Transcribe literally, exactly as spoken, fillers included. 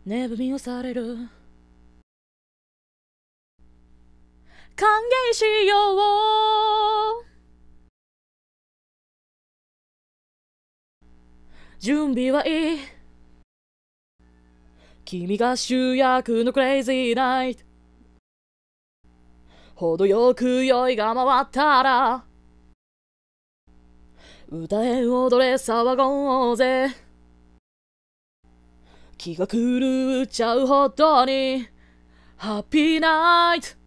寝踏みをされる。歓迎しよう。準備はいい。君が主役のクレイジーナイト。程よく酔いが回ったら歌え踊れ騒ごうぜ。気が狂っちゃうほどにハッピーナイト。